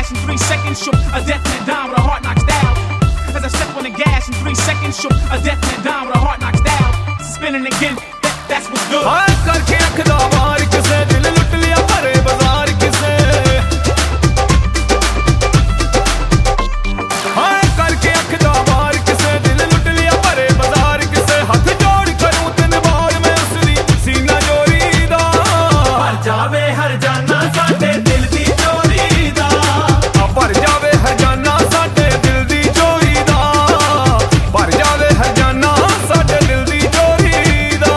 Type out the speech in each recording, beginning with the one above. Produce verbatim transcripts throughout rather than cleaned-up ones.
gas in three seconds, shook a definite dime with a heart knocks down. As I step on the gas in three seconds, shook a definite dime with a heart knocks down. Spinning again, that, that's what's good. हाय करके अख दा वार किसे दिल लुट लिया भरे बाजार किसे हाय करके अख दा वार किसे दिल लुट लिया भरे बाजार किसे हाथ जोड़ करूं तीन बार मैं उसदी सीना जोरी दा भर जावे हर जाना साडे दिल दी चोरी दा आ भर जावे हर जाना साडे दिल दी चोरी दा भर जावे हर जाना साडे दिल दी चोरी दा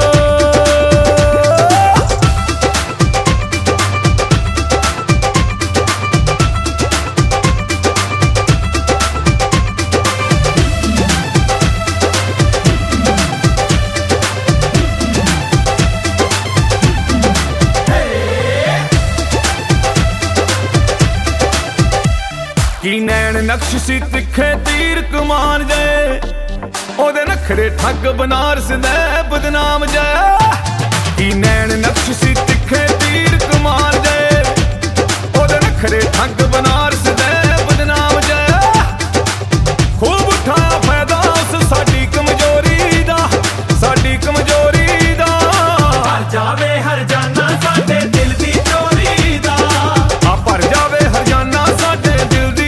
की नैन नक्श सी तिखे तीर कमान जाए ओदे नखरे ठग बनारस दे बदनाम जाए की नैन नक्श सी तिखे तीर कमान जाए ओदे नखरे ठग बनारस दे बदनाम जाए खूब उठाया फायदा उस साडी कमजोरी दा साडी कमजोरी दा भर जावे हर जाना साडे दिल दी चोरी दा आ भर जावे हर जाना साडे दिल दी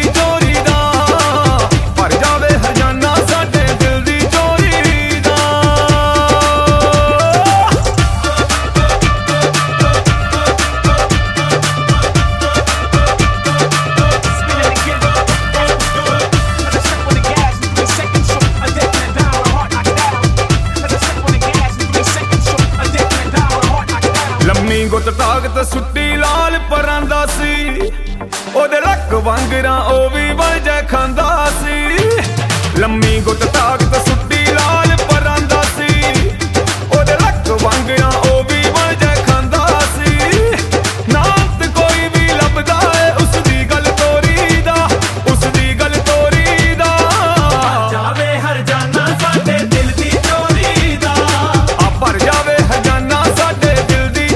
गुत ताकत सुट्टी लाल परांदा सी ओदे लक वांगरा ओ भी वजह खांदा सी लम्मी गुत ताकत सुट्टी लाल परांदा सी ओदे लक वांगरा ओ भी वजह खांदा सी नात कोई भी लभदा है उसदी गल तोरी दा उसदी गल तोरी दा जावे हर जाना साडे दिल दी चोरी दा आ भर जावे हर जाना साडे दिल दी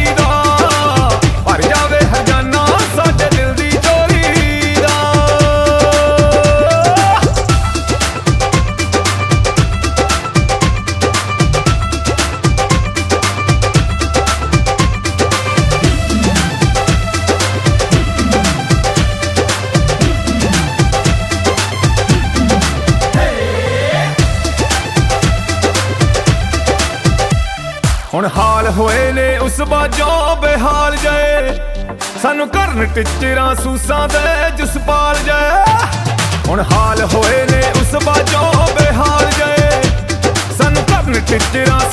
हुण हाल होए ने उस बाजों बेहाल जाए सानू करन टिचरां सूसां दे जसपाल जाए हुण हाल होए ने उस बाजों बेहाल जाए सानू करन टिचरां